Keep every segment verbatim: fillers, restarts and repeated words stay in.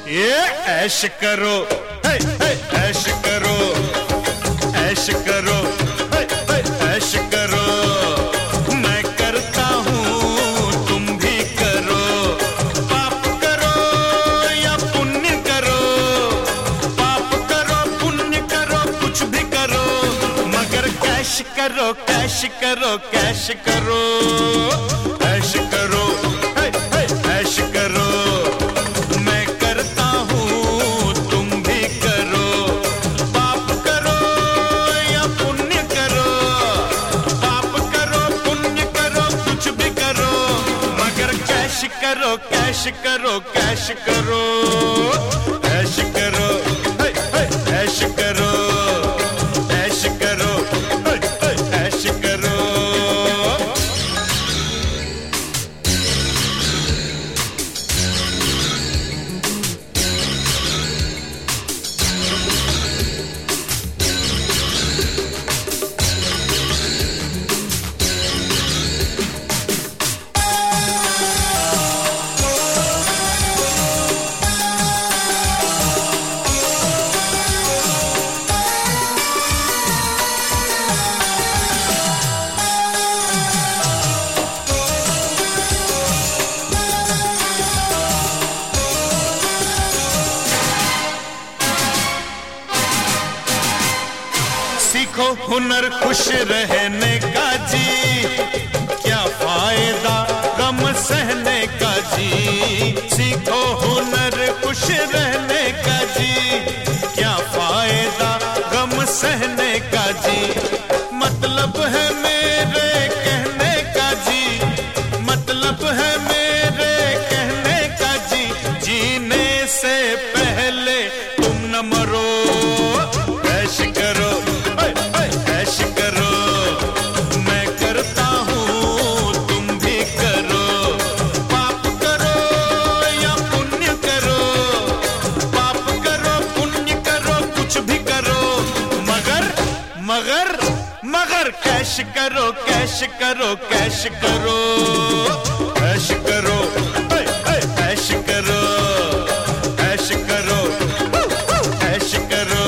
ये ऐश करो, हे, हे, ऐश करो, ऐश करो, हे, हे, ऐश करो। मैं करता हूँ तुम भी करो, पाप करो या पुण्य करो, पाप करो पुण्य करो कुछ भी करो, मगर कैश करो, कैश करो, कैश करो, ऐश करो, हे, हे, ऐश करो। करो कैश करो, कैश करो, ऐश करो, हे, हे, ऐश करो, ऐश करो, हे, हे, ऐश करो। सीखो हुनर खुश रहने का जी, क्या फायदा गम सहने का जी। सीखो हुनर खुश रहने का जी, क्या फायदा गम सहने का जी। मतलब है मेरे कहने का जी, मतलब है मेरे कहने का जी। जीने से पहले तुम न मरो, ऐश करो, ऐश करो। मैं करता हूँ तुम भी करो, पाप करो या पुण्य करो, पाप करो पुण्य करो कुछ भी करो, मगर मगर मगर कैश करो, कैश करो, कैश करो, ऐश करो, ऐश करो, ऐश करो, ऐश करो।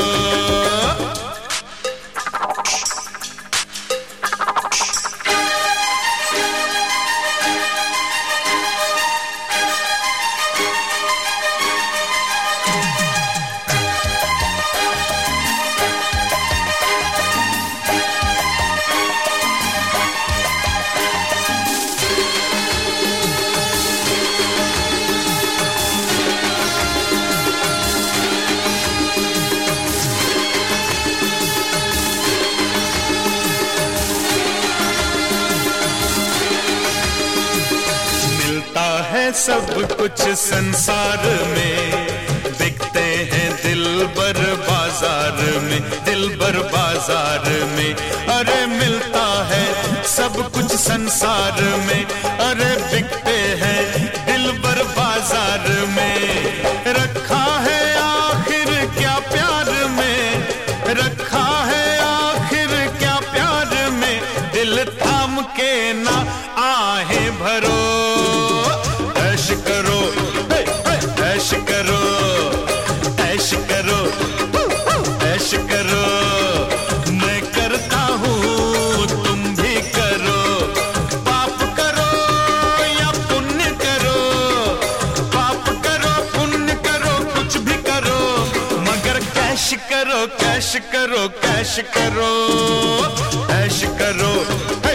है सब कुछ संसार में, बिकते हैं दिल बर बाजार में, दिल बर बाजार में। अरे मिलता है सब कुछ संसार में, अरे बिकते हैं दिल बर बाजार में। रखा है आखिर क्या प्यार में, रखा है आखिर क्या प्यार में। दिल थाम के ना आहें भरो, ऐश करो, ऐश करो, ऐश करो, ऐश करो। मैं करता हूँ तुम भी करो, पाप करो या पुण्य करो, पाप करो पुण्य करो कुछ भी करो, मगर कैश करो, कैश करो, कैश करो, ऐश करो।